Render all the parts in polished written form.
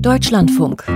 Deutschlandfunk.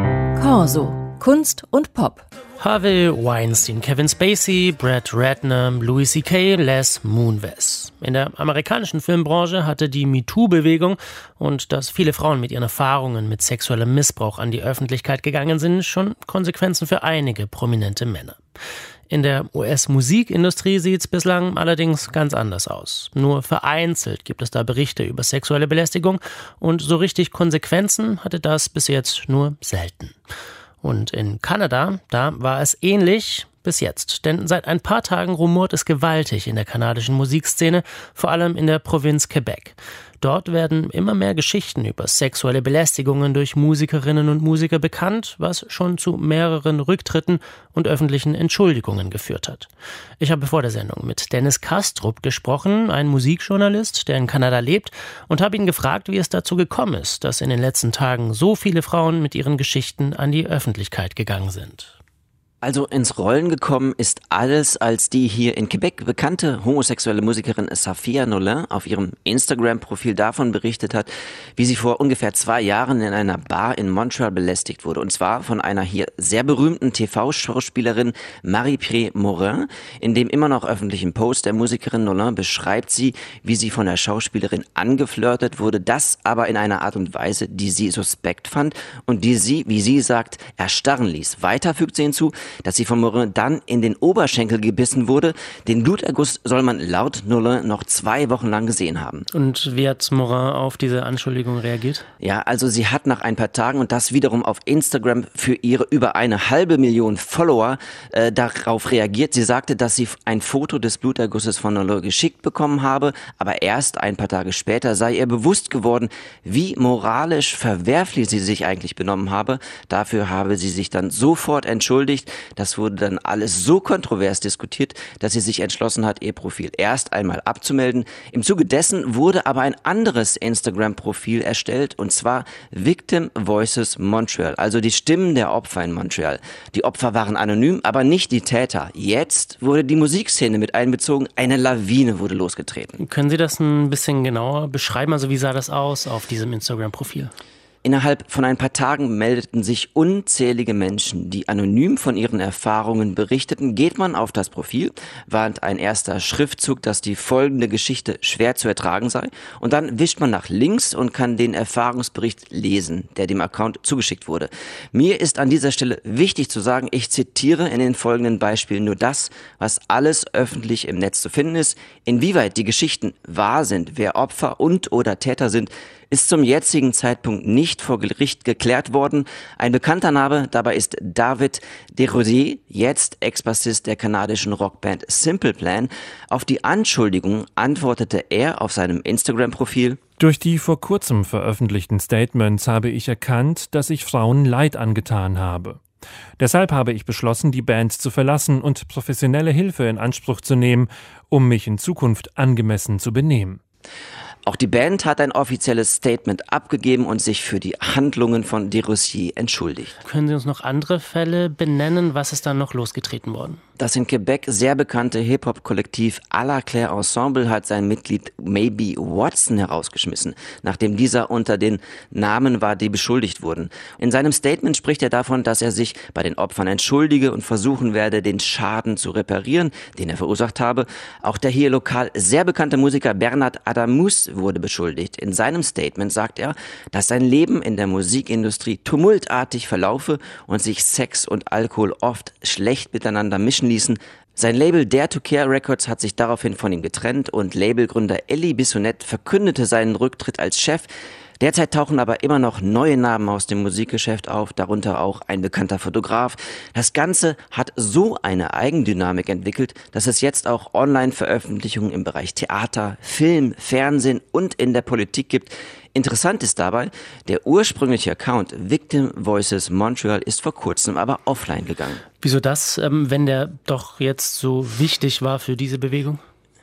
Corso. Kunst und Pop. Harvey Weinstein, Kevin Spacey, Brett Ratner, Louis C.K., Les Moonves. In der amerikanischen Filmbranche hatte die MeToo-Bewegung und dass viele Frauen mit ihren Erfahrungen mit sexuellem Missbrauch an die Öffentlichkeit gegangen sind, schon Konsequenzen für einige prominente Männer. In der US-Musikindustrie sieht es bislang allerdings ganz anders aus. Nur vereinzelt gibt es da Berichte über sexuelle Belästigung und so richtig Konsequenzen hatte das bis jetzt nur selten. Und in Kanada, da war es ähnlich bis jetzt. Denn seit ein paar Tagen rumort es gewaltig in der kanadischen Musikszene, vor allem in der Provinz Quebec. Dort werden immer mehr Geschichten über sexuelle Belästigungen durch Musikerinnen und Musiker bekannt, was schon zu mehreren Rücktritten und öffentlichen Entschuldigungen geführt hat. Ich habe vor der Sendung mit Dennis Kastrup gesprochen, ein Musikjournalist, der in Kanada lebt, und habe ihn gefragt, wie es dazu gekommen ist, dass in den letzten Tagen so viele Frauen mit ihren Geschichten an die Öffentlichkeit gegangen sind. Also ins Rollen gekommen ist alles, als die hier in Quebec bekannte homosexuelle Musikerin Safia Nolin auf ihrem Instagram-Profil davon berichtet hat, wie sie vor ungefähr 2 Jahren in einer Bar in Montreal belästigt wurde. Und zwar von einer hier sehr berühmten TV-Schauspielerin Marie-Pierre Morin. In dem immer noch öffentlichen Post der Musikerin Nolin beschreibt sie, wie sie von der Schauspielerin angeflirtet wurde, das aber in einer Art und Weise, die sie suspekt fand und die sie, wie sie sagt, erstarren ließ. Weiter fügt sie hinzu, dass sie von Morin dann in den Oberschenkel gebissen wurde. Den Bluterguss soll man laut Nolin noch 2 Wochen lang gesehen haben. Und wie hat Morin auf diese Anschuldigung reagiert? Ja, also sie hat nach ein paar Tagen und das wiederum auf Instagram für ihre über 1,5 Million Follower darauf reagiert. Sie sagte, dass sie ein Foto des Blutergusses von Nolin geschickt bekommen habe, aber erst ein paar Tage später sei ihr bewusst geworden, wie moralisch verwerflich sie sich eigentlich benommen habe. Dafür habe sie sich dann sofort entschuldigt. Das wurde dann alles so kontrovers diskutiert, dass sie sich entschlossen hat, ihr Profil erst einmal abzumelden. Im Zuge dessen wurde aber ein anderes Instagram-Profil erstellt, und zwar Victim Voices Montreal, also die Stimmen der Opfer in Montreal. Die Opfer waren anonym, aber nicht die Täter. Jetzt wurde die Musikszene mit einbezogen, eine Lawine wurde losgetreten. Können Sie das ein bisschen genauer beschreiben? Also wie sah das aus auf diesem Instagram-Profil? Innerhalb von ein paar Tagen meldeten sich unzählige Menschen, die anonym von ihren Erfahrungen berichteten. Geht man auf das Profil, warnt ein erster Schriftzug, dass die folgende Geschichte schwer zu ertragen sei. Und dann wischt man nach links und kann den Erfahrungsbericht lesen, der dem Account zugeschickt wurde. Mir ist an dieser Stelle wichtig zu sagen, ich zitiere in den folgenden Beispielen nur das, was alles öffentlich im Netz zu finden ist. Inwieweit die Geschichten wahr sind, wer Opfer und oder Täter sind, ist zum jetzigen Zeitpunkt nicht vor Gericht geklärt worden. Ein bekannter Name dabei ist David Desrosiers, jetzt Ex-Bassist der kanadischen Rockband Simple Plan. Auf die Anschuldigung antwortete er auf seinem Instagram-Profil: Durch die vor kurzem veröffentlichten Statements habe ich erkannt, dass ich Frauen Leid angetan habe. Deshalb habe ich beschlossen, die Band zu verlassen und professionelle Hilfe in Anspruch zu nehmen, um mich in Zukunft angemessen zu benehmen. Auch die Band hat ein offizielles Statement abgegeben und sich für die Handlungen von Desrosiers entschuldigt. Können Sie uns noch andere Fälle benennen? Was ist da noch losgetreten worden? Das in Quebec sehr bekannte Hip-Hop-Kollektiv À la Claire Ensemble hat sein Mitglied Maybe Watson herausgeschmissen, nachdem dieser unter den Namen war, die beschuldigt wurden. In seinem Statement spricht er davon, dass er sich bei den Opfern entschuldige und versuchen werde, den Schaden zu reparieren, den er verursacht habe. Auch der hier lokal sehr bekannte Musiker Bernard Adamus wurde beschuldigt. In seinem Statement sagt er, dass sein Leben in der Musikindustrie tumultartig verlaufe und sich Sex und Alkohol oft schlecht miteinander mischen ließen. Sein Label Dare to Care Records hat sich daraufhin von ihm getrennt und Labelgründer Elie Bissonnette verkündete seinen Rücktritt als Chef. Derzeit tauchen aber immer noch neue Namen aus dem Musikgeschäft auf, darunter auch ein bekannter Fotograf. Das Ganze hat so eine Eigendynamik entwickelt, dass es jetzt auch Online-Veröffentlichungen im Bereich Theater, Film, Fernsehen und in der Politik gibt. Interessant ist dabei, der ursprüngliche Account Victim Voices Montreal ist vor kurzem aber offline gegangen. Wieso das, wenn der doch jetzt so wichtig war für diese Bewegung?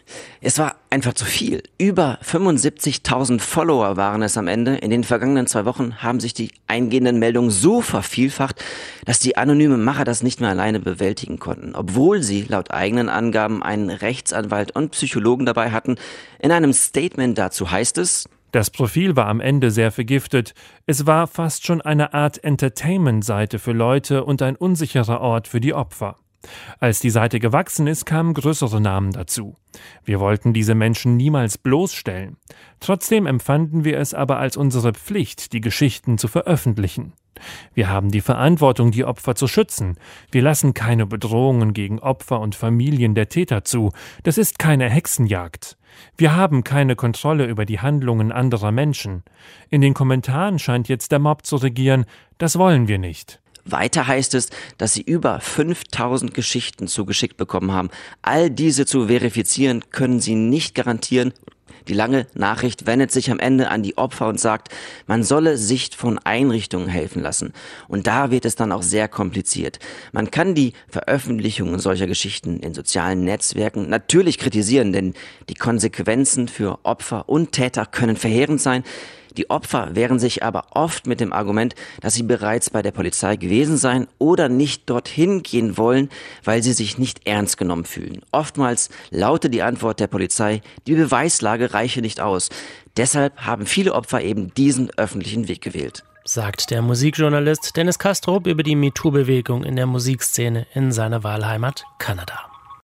Es war einfach zu viel. Über 75.000 Follower waren es am Ende. In den vergangenen 2 Wochen haben sich die eingehenden Meldungen so vervielfacht, dass die anonymen Macher das nicht mehr alleine bewältigen konnten. Obwohl sie laut eigenen Angaben einen Rechtsanwalt und Psychologen dabei hatten. In einem Statement dazu heißt es: Das Profil war am Ende sehr vergiftet. Es war fast schon eine Art Entertainment-Seite für Leute und ein unsicherer Ort für die Opfer. Als die Seite gewachsen ist, kamen größere Namen dazu. Wir wollten diese Menschen niemals bloßstellen. Trotzdem empfanden wir es aber als unsere Pflicht, die Geschichten zu veröffentlichen. Wir haben die Verantwortung, die Opfer zu schützen. Wir lassen keine Bedrohungen gegen Opfer und Familien der Täter zu. Das ist keine Hexenjagd. Wir haben keine Kontrolle über die Handlungen anderer Menschen. In den Kommentaren scheint jetzt der Mob zu regieren. Das wollen wir nicht. Weiter heißt es, dass sie über 5000 Geschichten zugeschickt bekommen haben. All diese zu verifizieren, können sie nicht garantieren. Die lange Nachricht wendet sich am Ende an die Opfer und sagt, man solle sich von Einrichtungen helfen lassen. Und da wird es dann auch sehr kompliziert. Man kann die Veröffentlichungen solcher Geschichten in sozialen Netzwerken natürlich kritisieren, denn die Konsequenzen für Opfer und Täter können verheerend sein. Die Opfer wehren sich aber oft mit dem Argument, dass sie bereits bei der Polizei gewesen seien oder nicht dorthin gehen wollen, weil sie sich nicht ernst genommen fühlen. Oftmals lautet die Antwort der Polizei, die Beweislage reiche nicht aus. Deshalb haben viele Opfer eben diesen öffentlichen Weg gewählt. Sagt der Musikjournalist Dennis Kastrup über die MeToo-Bewegung in der Musikszene in seiner Wahlheimat Kanada.